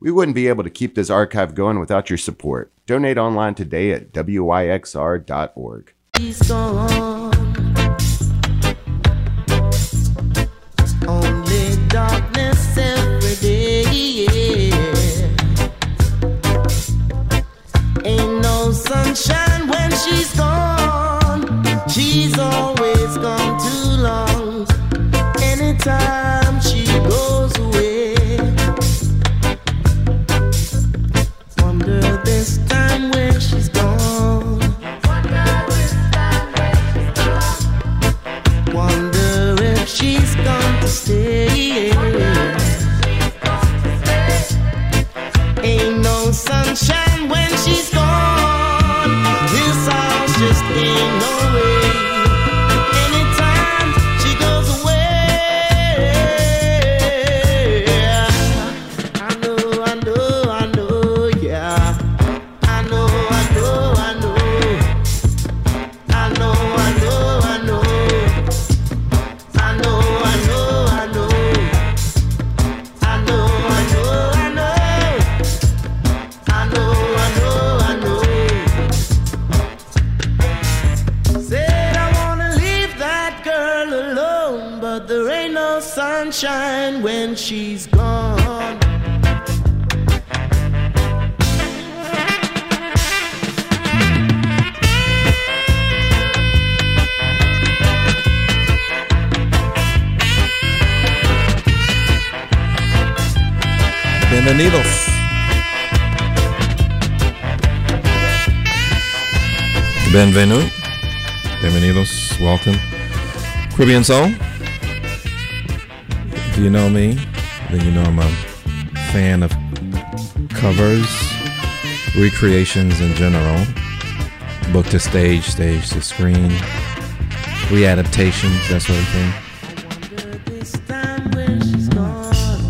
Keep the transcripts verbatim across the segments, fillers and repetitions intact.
We wouldn't be able to keep this archive going without your support. Donate online today at W Y X R dot org. He's gone. Only darkness every day. Ain't no sunshine when she's gone. She's always gone too long. Anytime she goes away. Wonder this time where she's gone. Wonder if she's gone to stay. Ain't no sunshine when she's gone. This house just ain't no way. Anytime she goes away. I know, I know, I know, yeah. I know, I know, I know. I know, I know, I know. I know, I know, I know. I know, I know, I know. I know, I know, I know. Said I wanna leave that girl alone, but there ain't no sunshine when she's gone. Bienvenidos. Bienvenu. Bienvenidos. Welcome. Caribbean Soul. If you know me, then you know I'm a fan of covers, recreations in general, book to stage, stage to screen, readaptations, that sort of thing. Wonder this time where she's gone.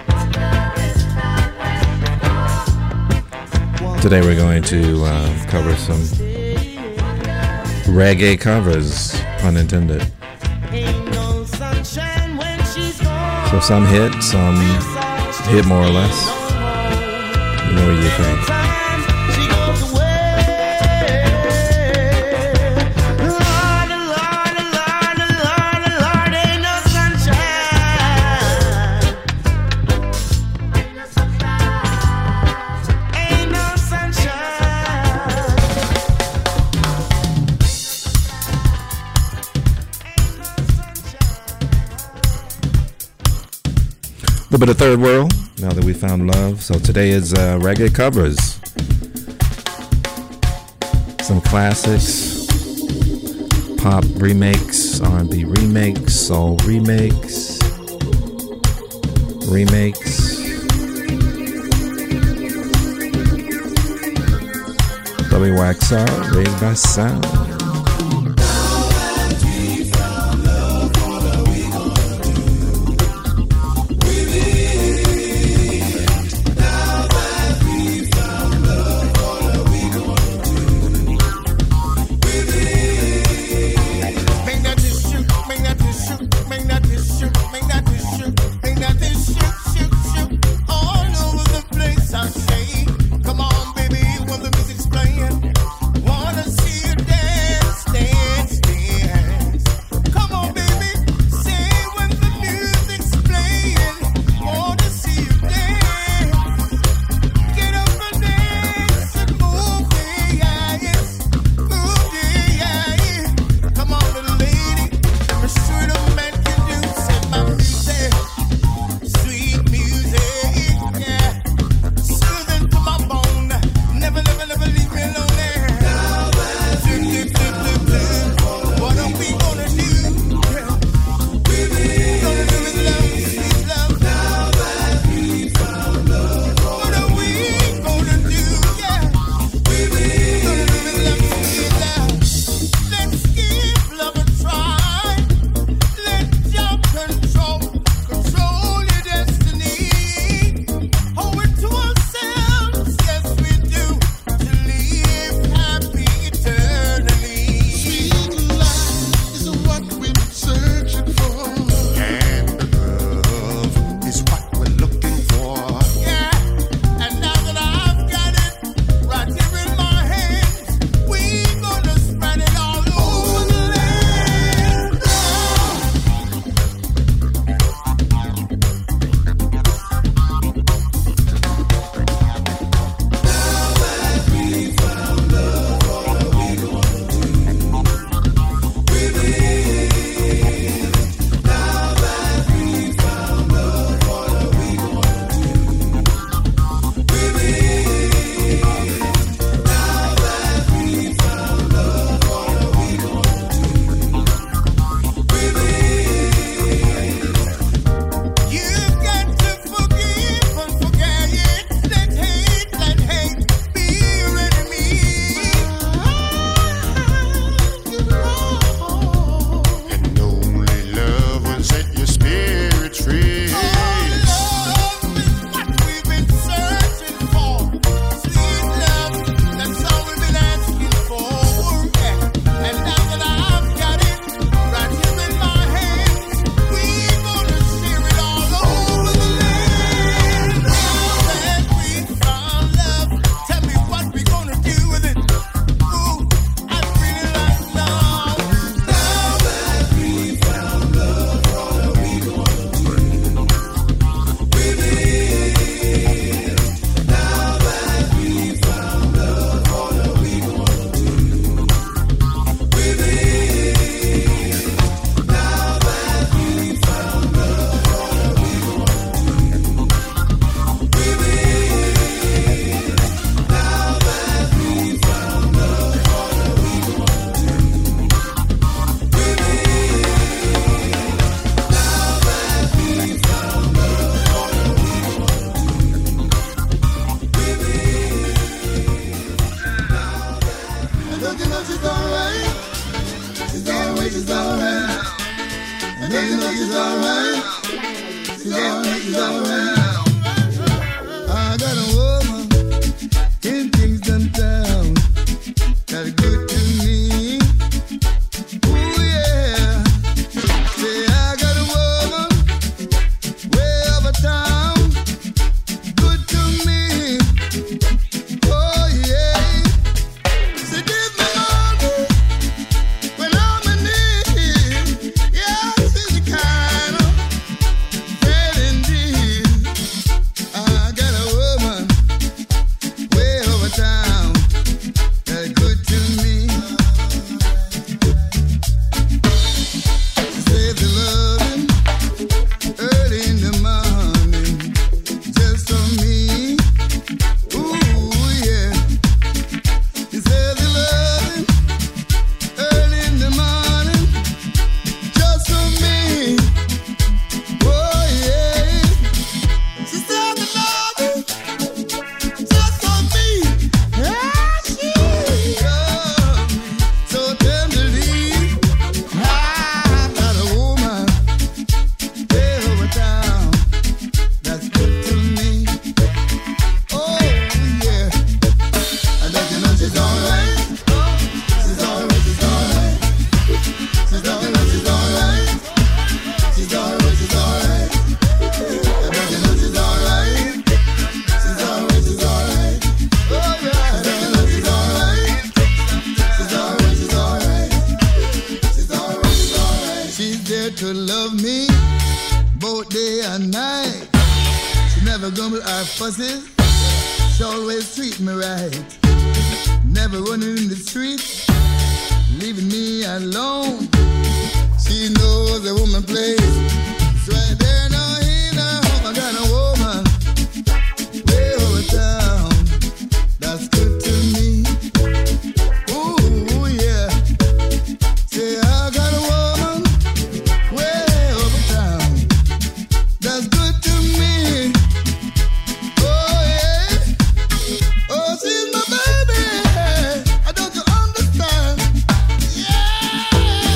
Today we're going to uh, cover some reggae covers, pun intended. Ain't no sunshine when she's gone. So some hit, some hit more or less. You know what you think. Anytime she goes away. Lord, Lord, Lord, Lord, Lord, ain't no sunshine. Ain't no sunshine. Ain't no sunshine. A little bit of third world, now that we found love. So today is uh, reggae covers. Some classics, pop remakes, R and B remakes, soul remakes, remakes. W Y X R, raised by sound. Make that tissue, make that tissue, make that tissue, make that tissue, make that tissue, shoot, shoot, all over the place. I say, come on, baby, when the music's playing, wanna see you dance. she's alright, she's alright. I got a woman in Kingston Town that's good to me. Ooh yeah. Say I got a woman way over town, good to me. Oh yeah. Say give me money when I'm in need. Yeah, she's the kind of friend indeed. I got a woman way over town that's good to me. She saves the loving early in the morning just for me. Ooh yeah. She saves the loving early in the morning just for me. Oh yeah. She saves the loving just for me. Yeah, she loves me so tenderly. I got a woman way over town that's good to me. Oh yeah. And don't you know she's alright? She's alright, she's alright. She's alright, she's alright. She's alright, she's alright. And don't you know she's alright? She's alright, she's alright. Oh yeah. And don't you know she's alright? She's alright, she's alright. She's alright, she's alright. She's there to love me both day and night. She never grumble or fusses. She always treat me right. Never running in the street, leaving me alone. She knows a woman place. It's right there, no he, no home. I got a woman way over town that's good to me. Ooh yeah. Say I got a woman way over town that's good to me. Oh yeah. Oh, she's my baby. I don't you understand? Yeah,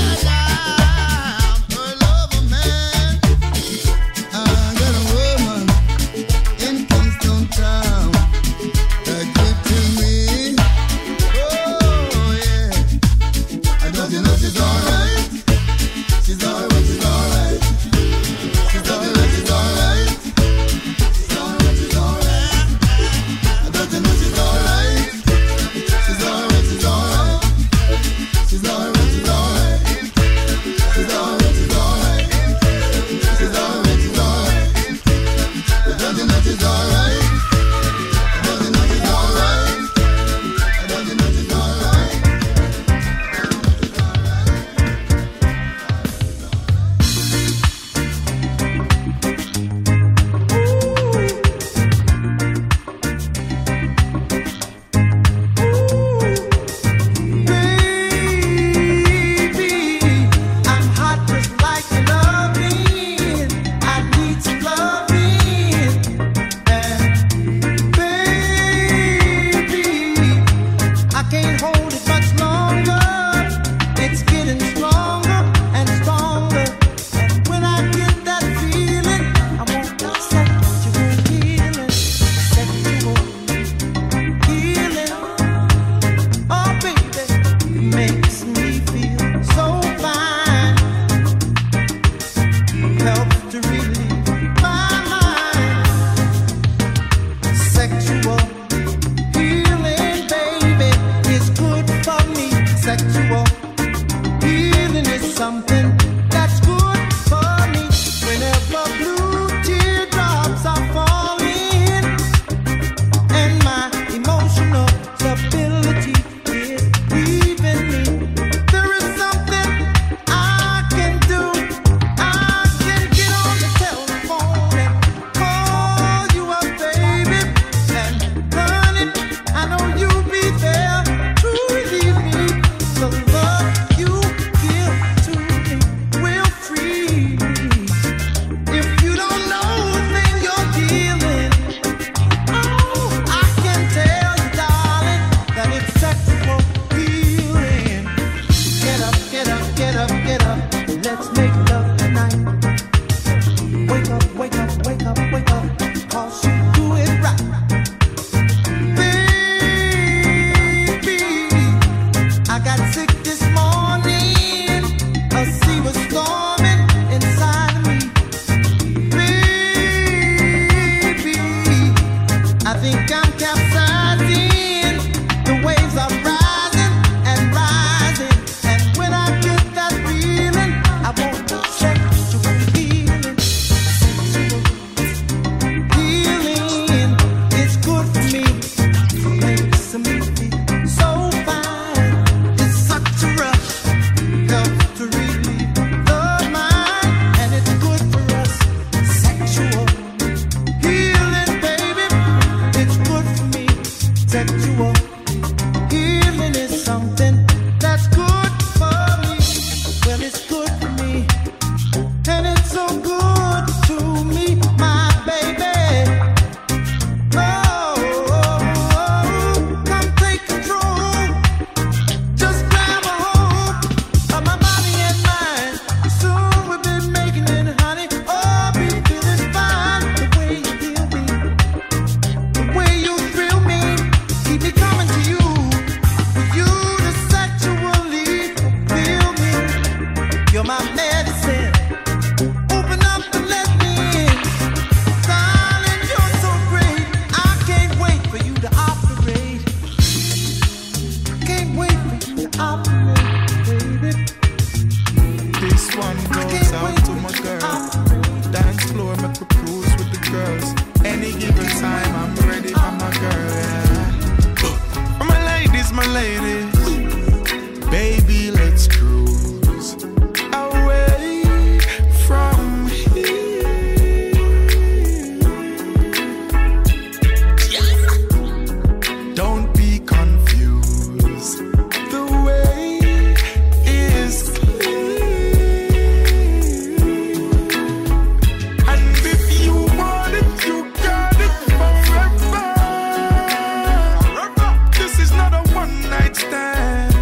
I'm her lover, man. I got a woman in Kingston Town that's good to me. Oh yeah. I don't you know she's alright? She's alright, she's alright. She's alright, she's alright. She's alright, she's alright. I don't you know she's alright? She's alright, she's alright. She's alright, she's alright. She's alright, she's alright. She's alright, she's alright. I don't you know she's alright? I don't you know she's alright? I don't you know she's alright? Baby, I'm hot just like you love me. I need some loving. And baby, I can't hold it much longer. It's getting stronger and stronger. And when I get that feeling, I want sexual healing, sexual healing. Oh baby, makes me feel so fine. Helps to relieve my mind. Sexual healing, baby, is good for me. Sexual healing is something that's good for me. Whenever blue teardrops are falling and my emotional stability is leaving me, there is something I can do. I can get on the telephone and call you up, baby. And honey, I know you'll be there to relieve me. So love I think I'm capsizing. The waves are rising and rising. And when I get that feeling, I want sexual healing. Sexual healing is good for me. Makes me feel so fine. It's such a rush. Helps to relieve the mind. And it's good for us. Sexual healing, baby. It's good for me. Sexual healing is something that's good for me. Well, it's good for me. And it's so good to me, my baby. Oh, oh, oh, come take control. Just grab a hold of my body and mind. Soon we'll be making it, honey. Oh, be feeling fine. The way you feel me, the way you thrill me, keep me coming to you. For you to sexually feel me. You're my medicine. Open up and let me in. Darling, you're so great. I can't wait for you to operate. Can't wait for you to operate, baby. This one I goes can't out wait to for my you to girl. operate. Dance floor, make we cruise with the girls. Any given time, I'm ready for my girl. Yeah. For my ladies, my ladies, baby, let's cruise away from here. Don't be confused. The way is clear. And if you want it, you got it forever. This is not a one night stand.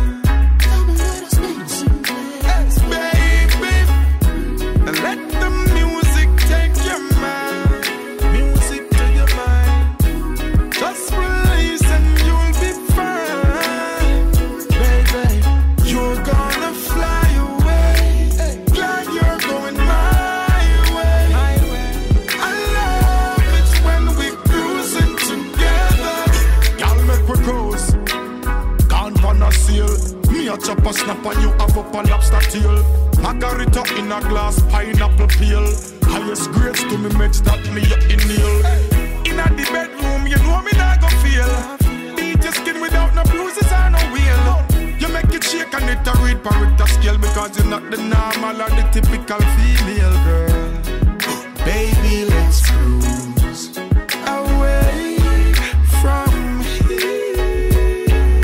Yes, baby. Let the music take your mind. Music to your mind. Just release and you'll be fine. Baby, you're gonna fly away. Glad you're going my way. I love it when we cruising together. Y'all make we cruise. Gone on a seal. Me a chop a snap and you have up a lobster tail. Margarita in a glass, pineapple peel. Highest grades to me meds that me a inhale. In a the bedroom, you know me not go feel. Beat your skin without no bruises or no wheel. You make it shake and it a read parrot scale because you're not the normal or the typical female girl. Baby, let's cruise away from here.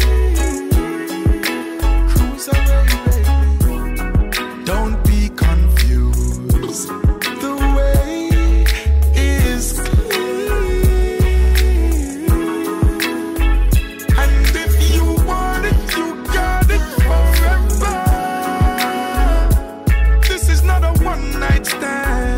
Cruise away, baby. Don't be confused. The way is clear. And if you want it, you got it forever. This is not a one night stand.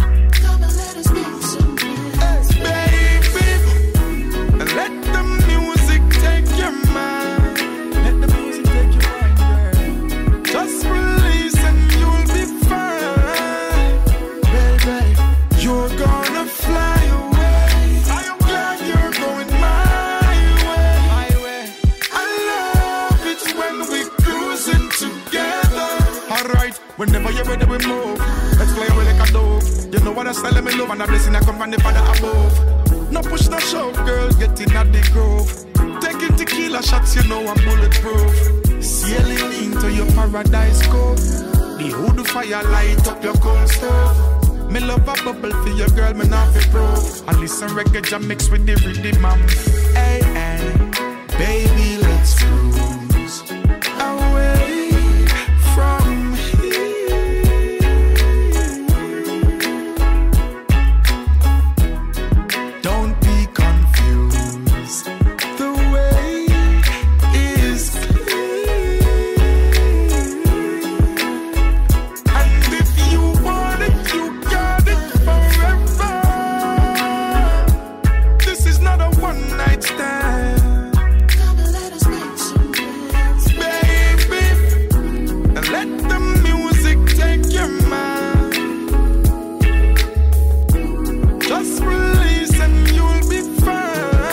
Yes, baby. Let the music take your mind. Let the music take your mind, girl. Just release and you'll be fine. Baby, you're gonna fly away. Glad you're going my way. I love it when we cruising together. Alright, whenever you're ready, we move. Let's play away like a dove. You know what I style me love and a blessing I come from the Father above. No push, no shove, girl, get in at the grove. Taking tequila shots, you know I'm bulletproof. Sailing into your paradise cove. The hood fire light up your cold stove. Me love a bubble for your girl, me not be proof. And listen reggae jam mixed with the rhythm, man. Hey, hey, baby, let's cruise away from here. Don't be confused. The way is clear. And if you want it, you got it forever. This is not a one night stand. Just release and you'll be fine.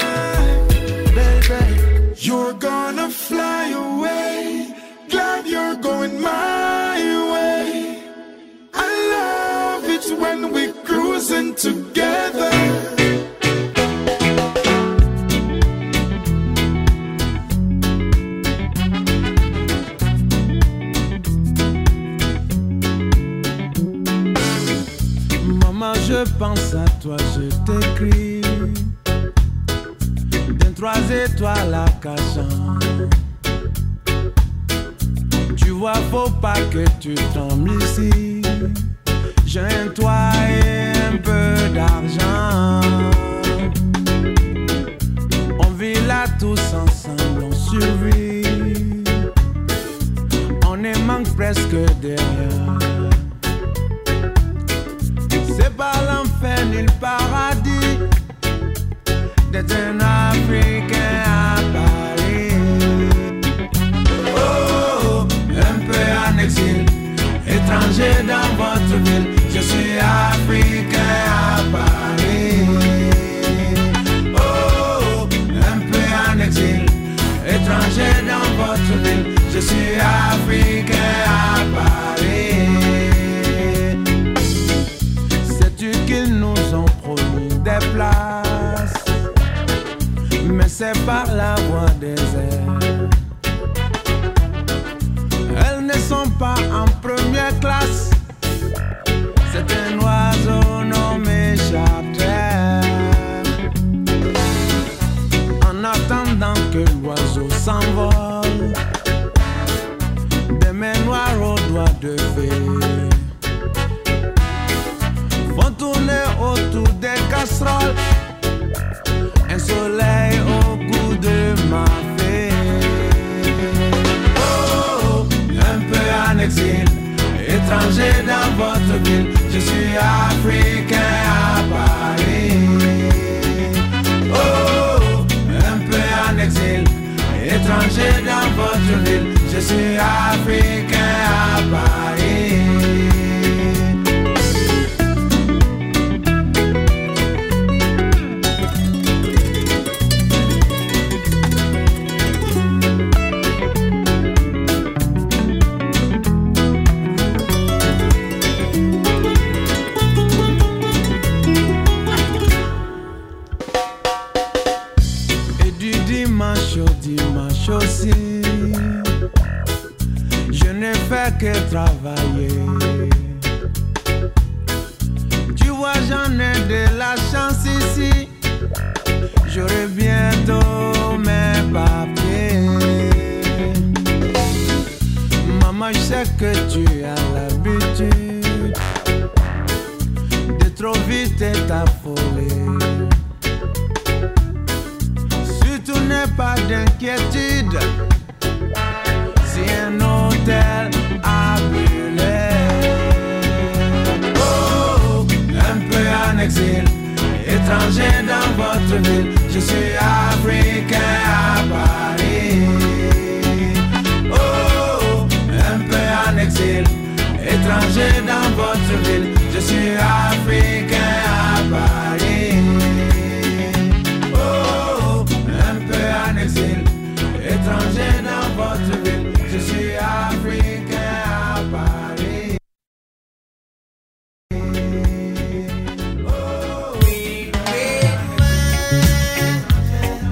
pense à toi, je t'écris. D'un trois étoiles à Cachan. Tu vois, faut pas que tu tombes ici. J'ai un toit et un peu d'argent. On vit là tous ensemble, on survit. On ne manque presque de rien. C'est pas l'enfer ni le paradis d'être un Africain à Paris. Oh, un peu en exil, étranger dans votre ville. Je suis Africain à Paris. Oh, un peu en exil, étranger dans votre ville. Je suis Africain à Paris. Sais-tu qu'ils nous ont promis des places, mais c'est par la voie des airs. Elles ne sont pas en première classe. C'est un oiseau nommé charter. En attendant que l'oiseau s'envole, des mains noires aux doigts de fée font tourner autour des casseroles un soleil au goût de ma fée. Oh, un peu en exil, étranger dans votre ville. Je suis Africain à Paris. Oh, un peu en exil, étranger dans votre ville. Je suis Africain à Paris. Aussi, je ne fais que travailler. Tu vois, j'en ai de la chance ici. J'aurai bientôt mes papiers. Maman, je sais que tu as l'habitude de trop vite t'affoler. Surtout n'aie pas d'inquiétude si un hôtel a brûlé. Oh, un peu en exil, étranger dans votre ville. Je suis Africain à Paris. Oh, un peu en exil, étranger dans votre ville. Je suis Africain à Paris. Étranger dans votre ville, je suis Africain à Paris. Oh, oui, oui, oui.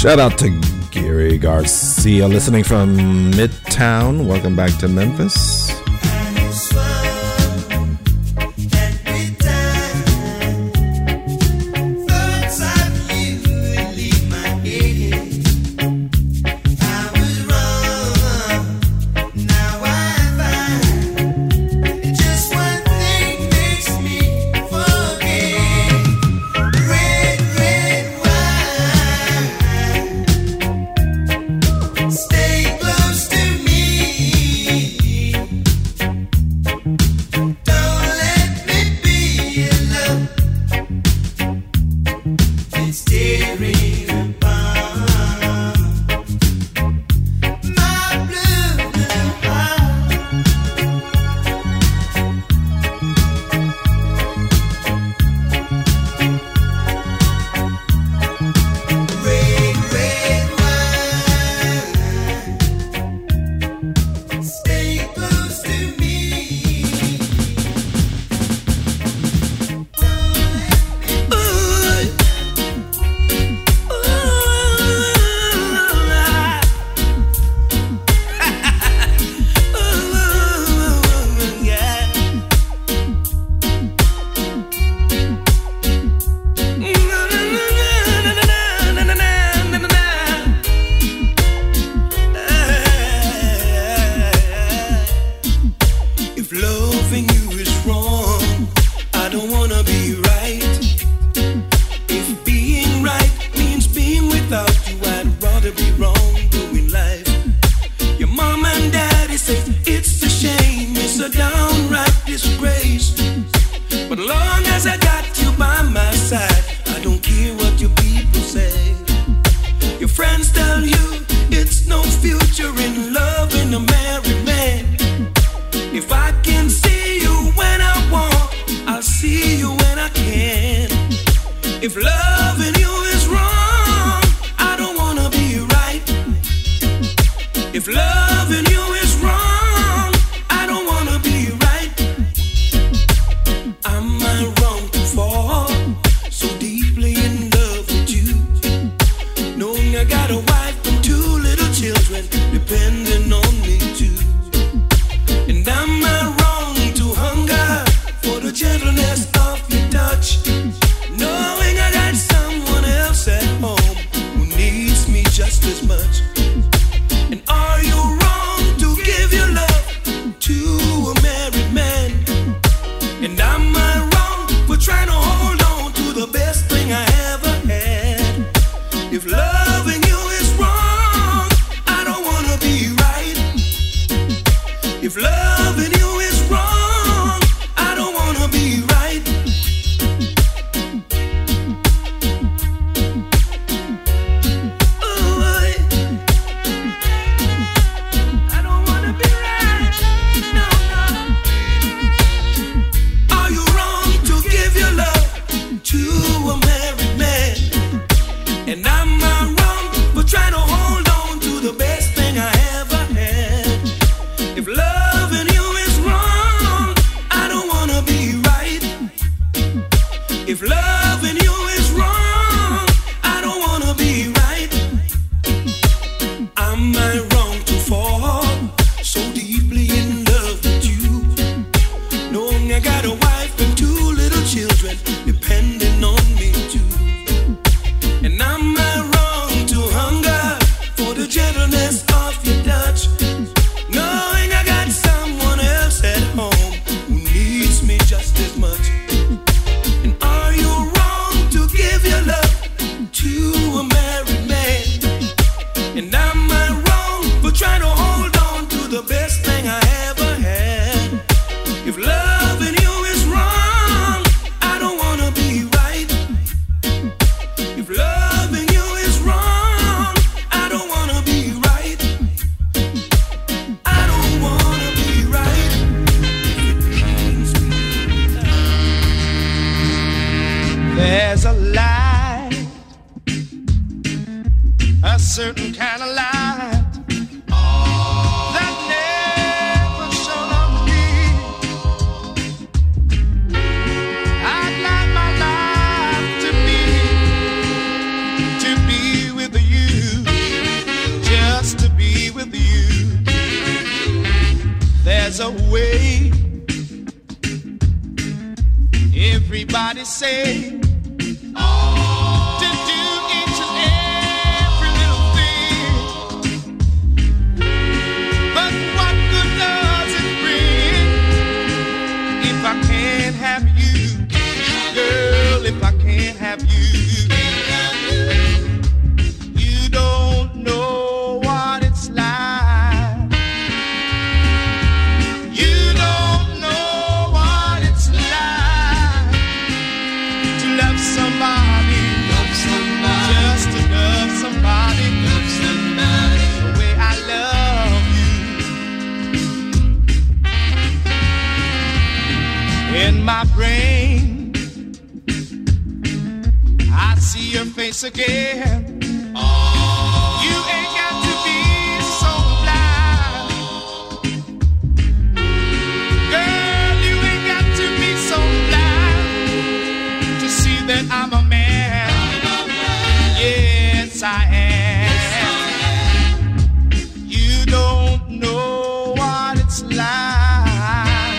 Shout out to Gary Garcia listening from Midtown. Welcome back to Memphis. Stay close to me. certain kind of light that never shone on me. I'd like my life to be, to be with you. somebody say to do each and every little thing. But what good does it bring if I can't have you, girl? If I can't have you, you don't know what it's like. You don't know what it's like to love somebody, love somebody, just to love somebody, love somebody the way I love you. In my brain, I see your face again. You ain't got to be so blind. Girl, you ain't got to be so blind to see that I'm a man. Yes, I am. You don't know what it's like.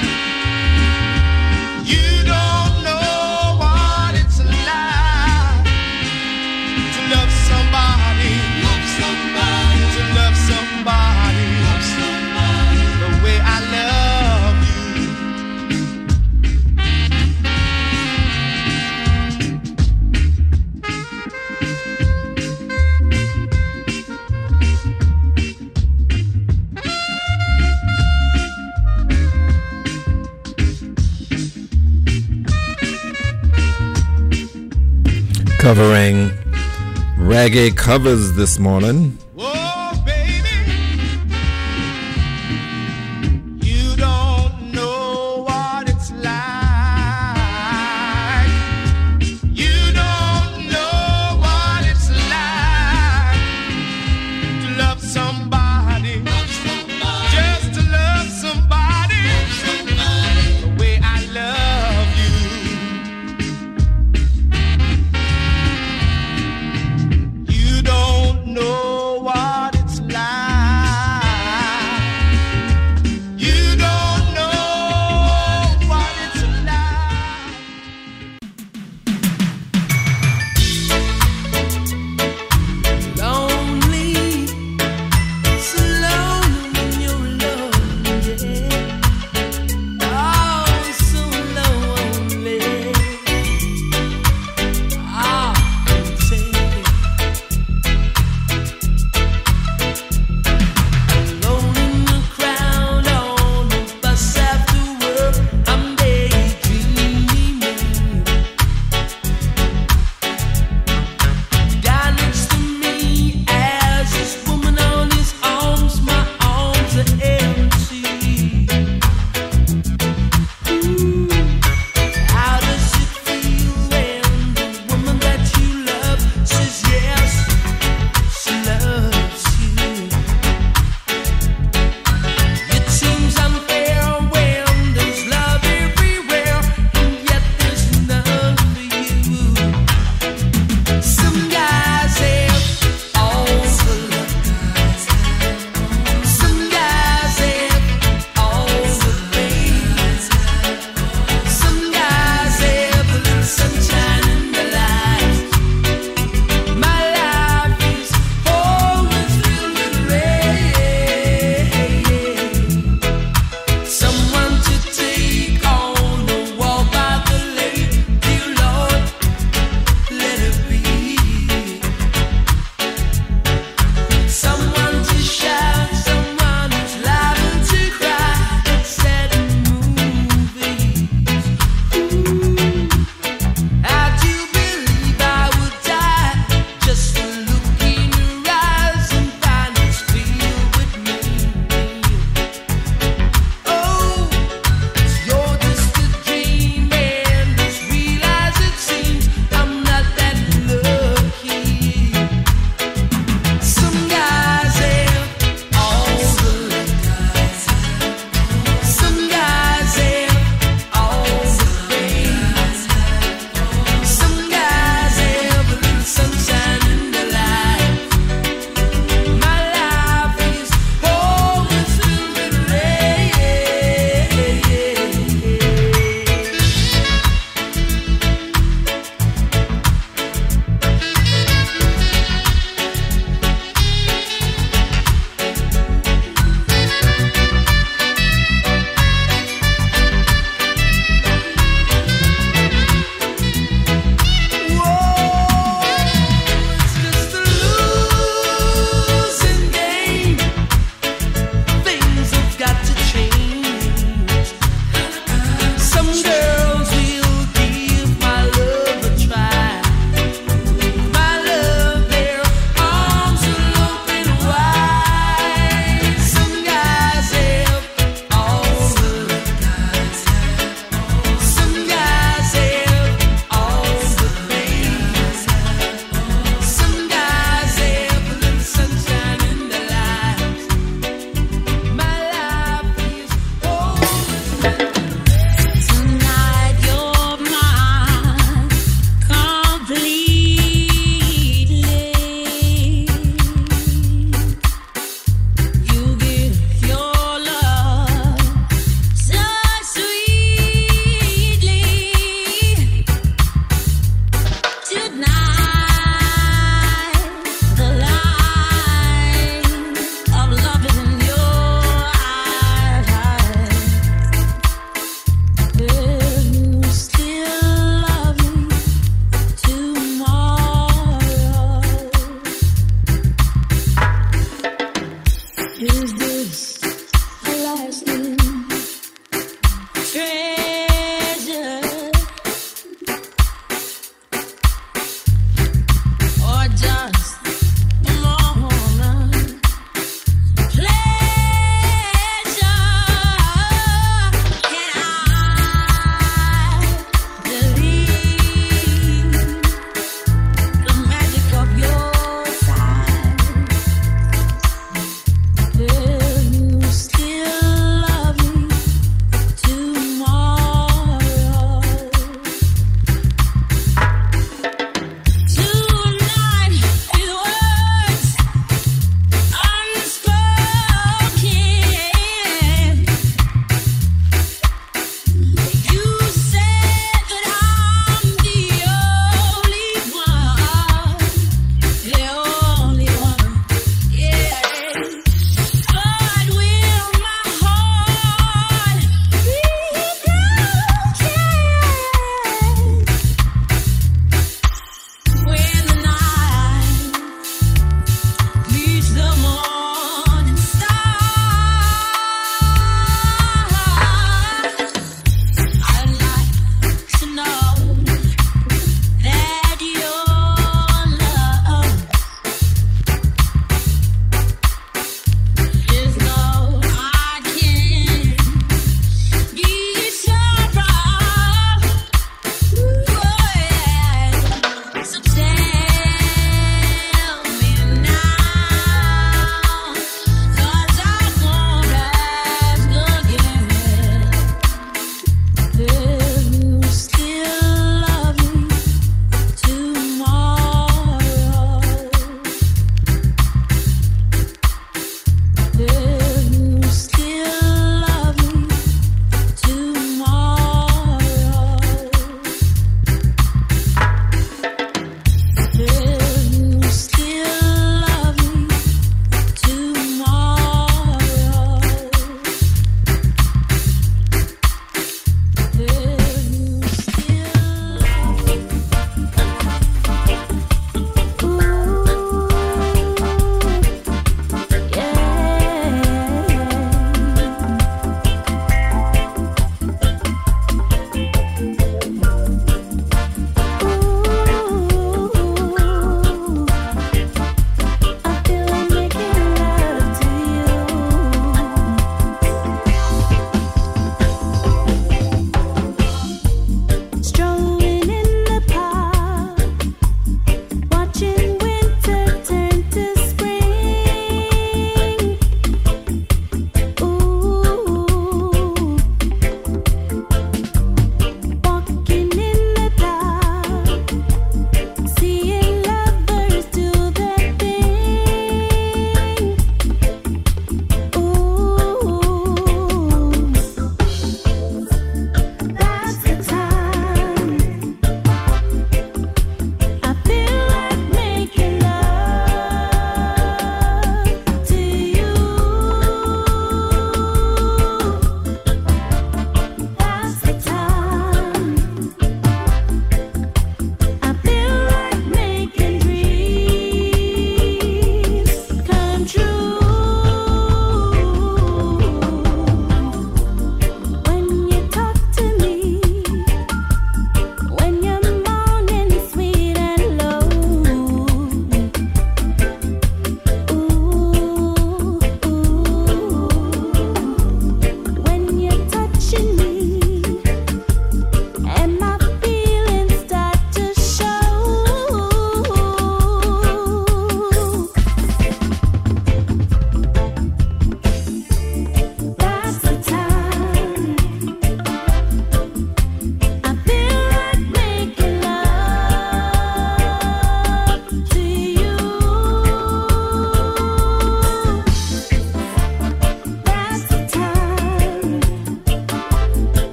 You don't know what it's like to love somebody, love somebody, to love somebody, love somebody the way I love you. Covering reggae covers this morning. Oh, baby, you don't know what it's like. You don't know what it's like to love somebody, love somebody, just to love somebody, love somebody the way I love you. You don't know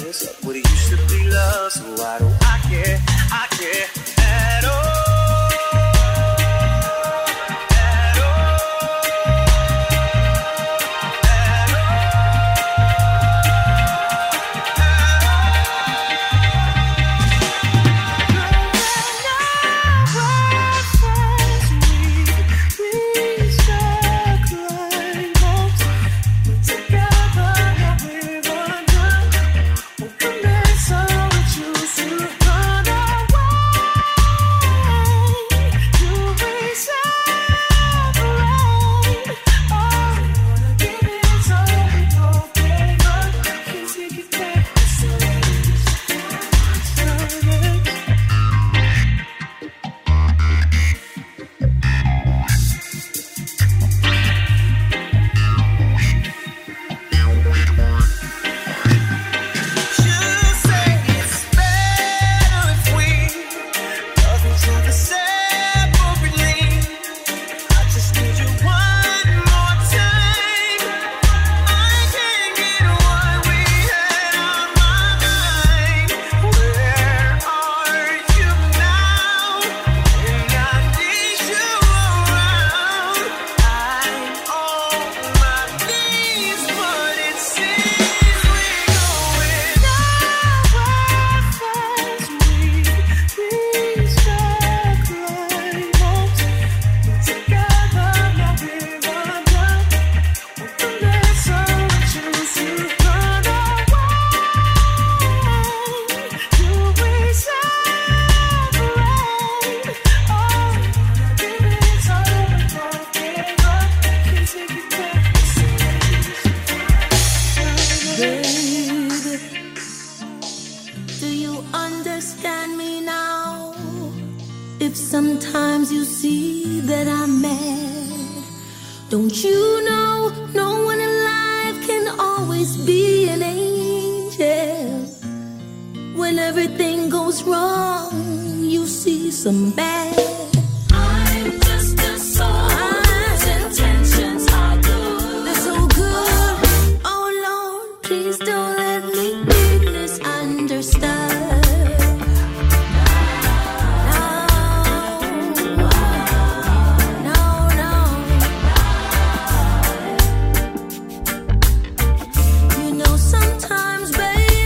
feels like what it used to be love. So why do I care? I care at all.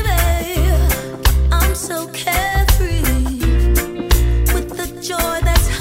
Joy that's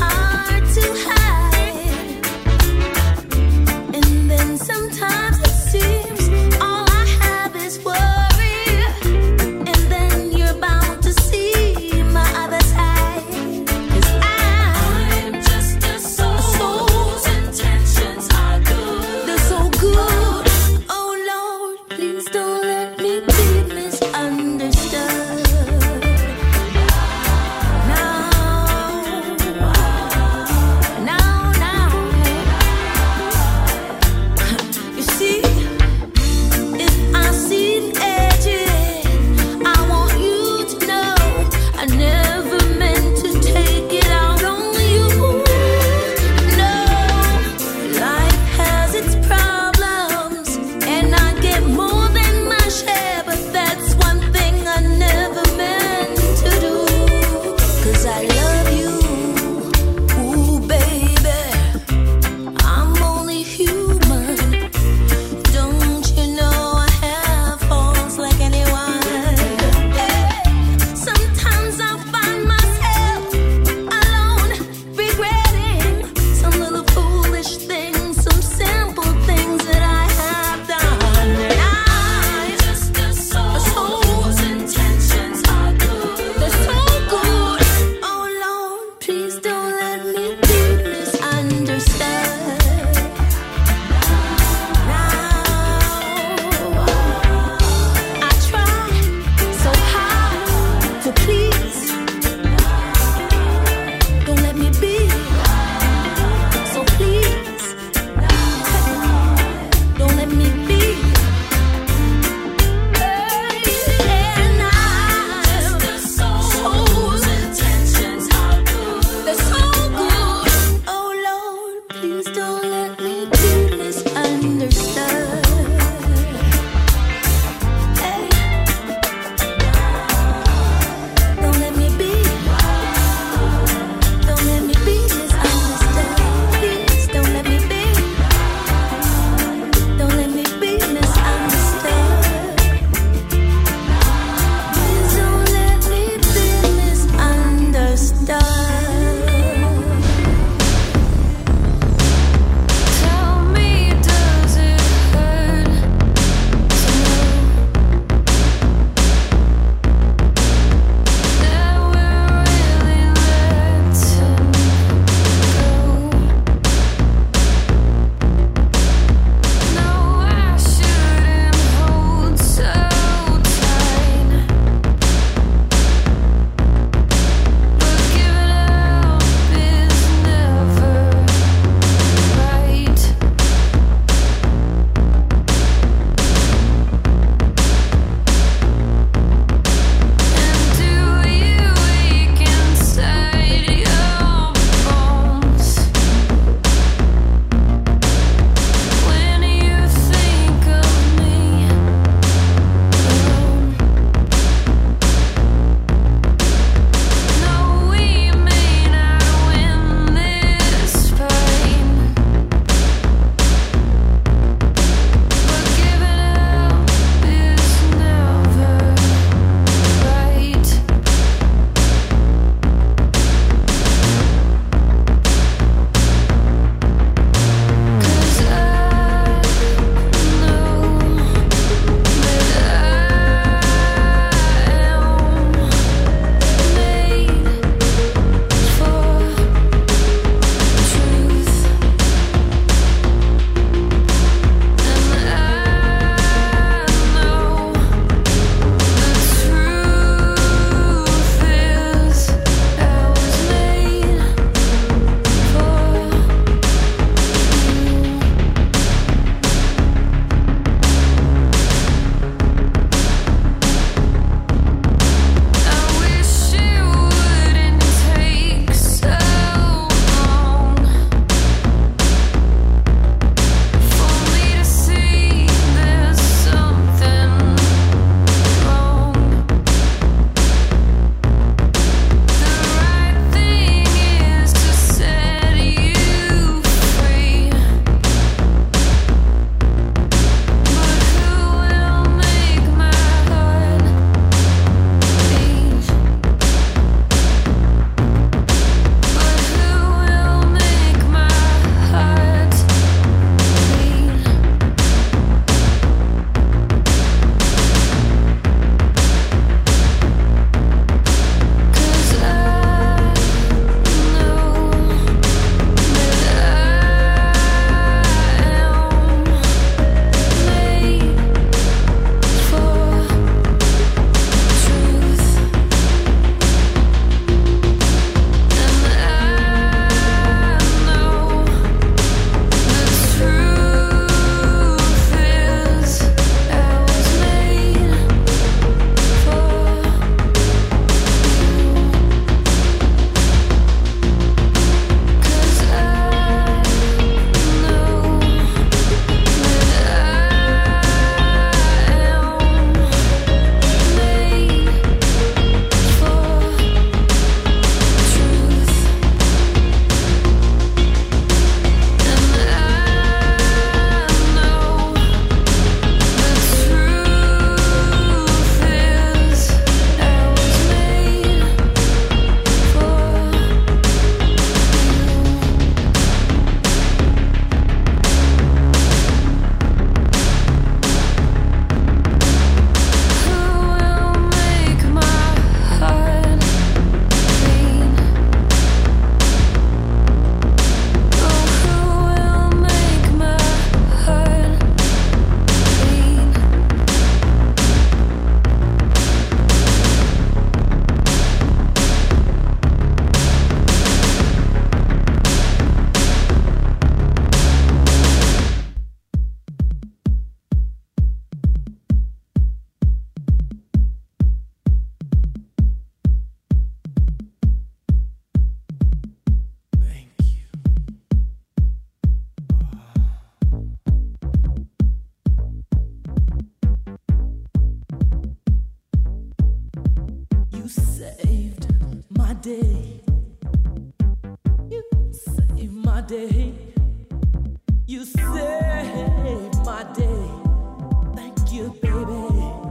day. You saved my day. You saved my day. Thank you, baby.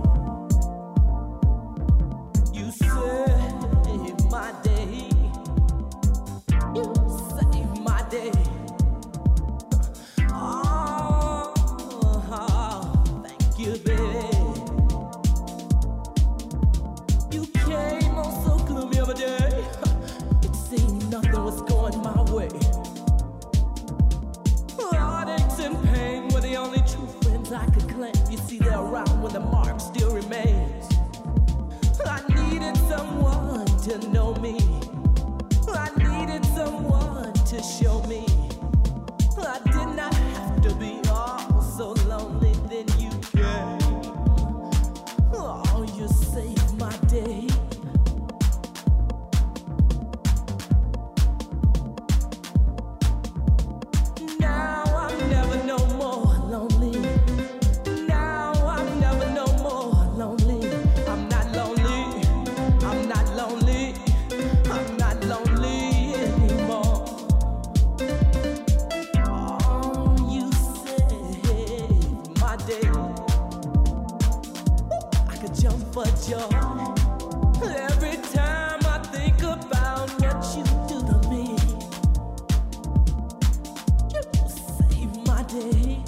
You saved my day. You saved my day. Oh, oh, thank you, baby. You came on so gloomy of a day. It seemed nothing was going my way. Heartaches and pain were the only true friends I could claim. You see, they're around when the mark still remains. I needed someone to know me. I needed someone to show me. I did not have to be all so lonely. Then you came. Oh, you saved my day. Now I'm never no more lonely. Now I'm never no more lonely. I'm not lonely. I'm not lonely. I'm not lonely anymore. Oh, you saved my day. I could jump for joy every time I think about what you do to me. You saved my day.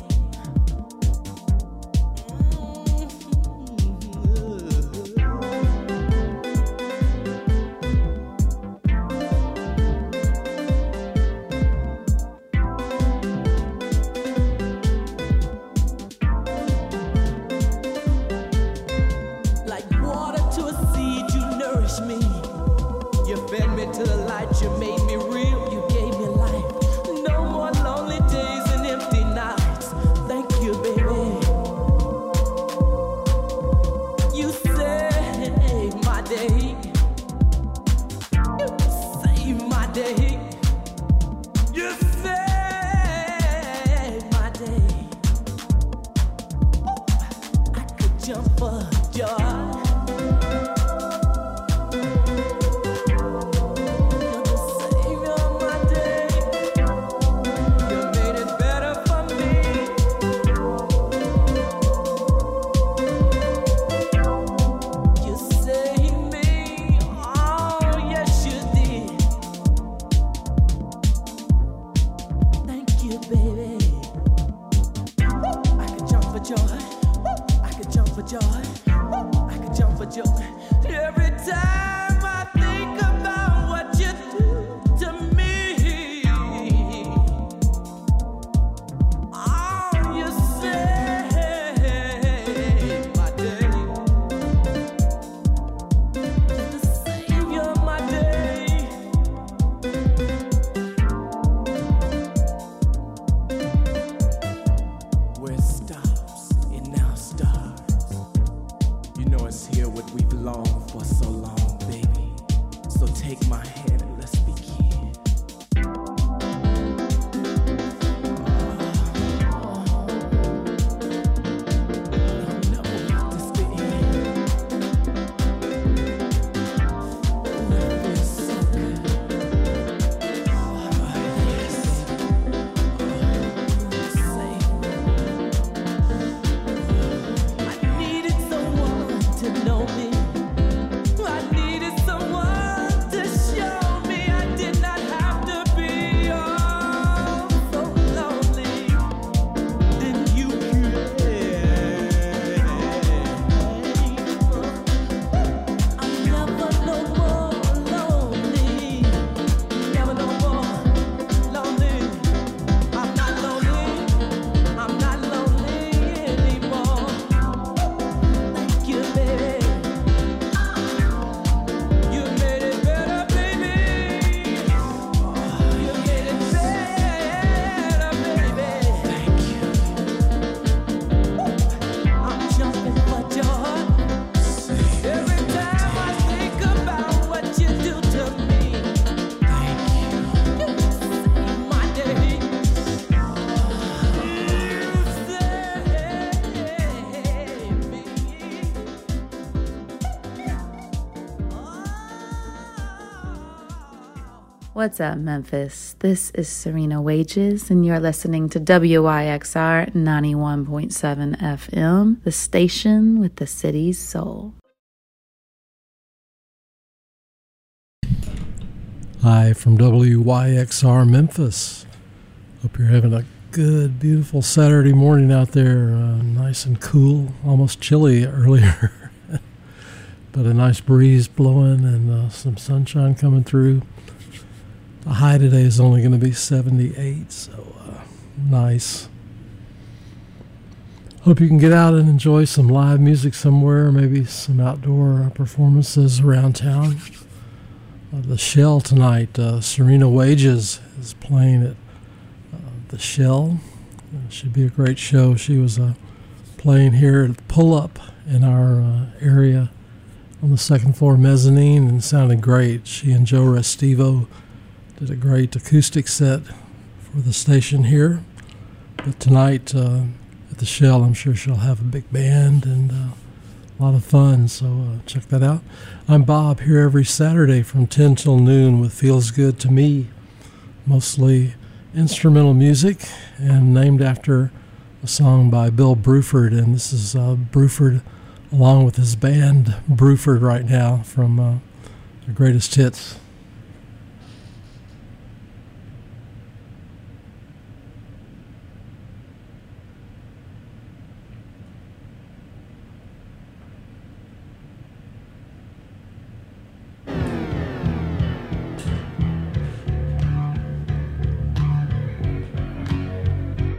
Like water to a seed, you nourish me. You fed me to the light, you made me real, you gave me life. No more lonely days and empty nights. Thank you, baby. You saved my day. You saved my day. You saved my day. I could jump for joy. What's up, Memphis? This is Serena Wages, and you're listening to W I X R ninety-one point seven F M, the station with the city's soul. Hi from W Y X R Memphis. Hope you're having a good, beautiful Saturday morning out there. Uh, nice and cool, almost chilly earlier, but a nice breeze blowing and uh, some sunshine coming through. The high today is only going to be seventy-eight, so uh, nice. Hope you can get out and enjoy some live music somewhere, maybe some outdoor performances around town. Uh, the Shell tonight, uh, Serena Wages is playing at uh, the Shell. It should be a great show. She was uh, playing here at Pull Up in our uh, area on the second floor mezzanine, and sounded great. She and Joe Restivo did a great acoustic set for the station here. But tonight uh, at the Shell, I'm sure she'll have a big band and uh, a lot of fun, so uh, check that out. I'm Bob, here every Saturday from ten till noon with Feels Good to Me, mostly instrumental music and named after a song by Bill Bruford, and this is uh, Bruford along with his band Bruford right now from uh, the greatest hits.